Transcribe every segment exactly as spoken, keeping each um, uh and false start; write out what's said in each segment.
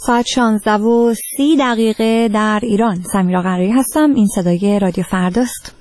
ساعت شانزده و سی دقیقه در ایران. سمیرا قرایی هستم. این صدای رادیو فرداست.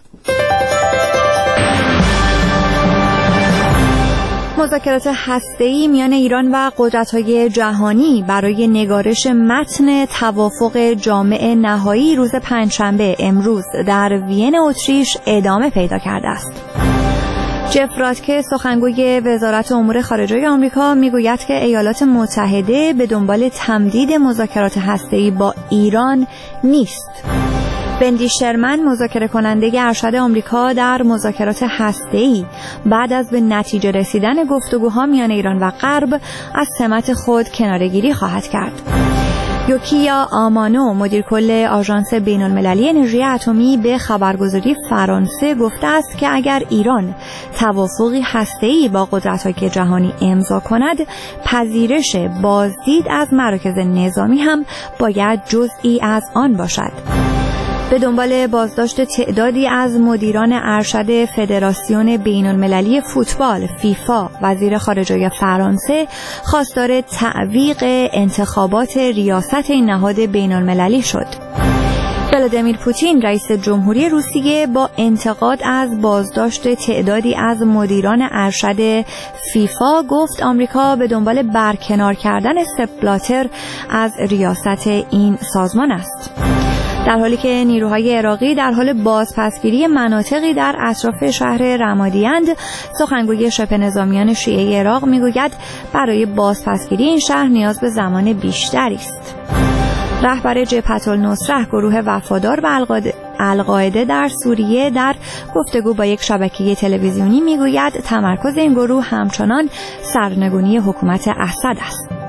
مذاکرات هسته‌ای میان ایران و قدرت‌های جهانی برای نگارش متن توافق جامع نهایی روز پنجشنبه امروز در وین اتریش ادامه پیدا کرده است. جف راتکه سخنگوی وزارت امور خارجه آمریکا میگوید که ایالات متحده به دنبال تمدید مذاکرات هسته‌ای با ایران نیست. بندی شرمن مذاکره کننده ارشد آمریکا در مذاکرات هسته‌ای بعد از به نتیجه رسیدن گفتگوها میان ایران و غرب از سمت خود کناره‌گیری خواهد کرد. یوکیا آمانو مدیر کل آژانس بین‌المللی انرژی اتمی به خبرگزاری فرانسه گفته است که اگر ایران توافقی هسته‌ای با قدرت‌های جهانی امضا کند، پذیرش بازدید از مراکز نظامی هم باید جزئی از آن باشد. به دنبال بازداشت تعدادی از مدیران ارشد فدراسیون بین‌المللی فوتبال فیفا، وزیر خارجه فرانسه خواستار تعویق انتخابات ریاست این نهاد بین‌المللی شد. ولادیمیر پوتین رئیس جمهوری روسیه با انتقاد از بازداشت تعدادی از مدیران ارشد فیفا گفت آمریکا به دنبال برکنار کردن سپ بلاتر از ریاست این سازمان است. در حالی که نیروهای عراقی در حال بازپسگیری مناطقی در اطراف شهر رمادی‌اند، سخنگوی شبه نظامیان شیعه عراق میگوید برای بازپسگیری این شهر نیاز به زمان بیشتری است. رهبر جبهة النصره گروه وفادار به القاعده در سوریه در گفتگو با یک شبکه تلویزیونی میگوید تمرکز این گروه همچنان سرنگونی حکومت اسد است.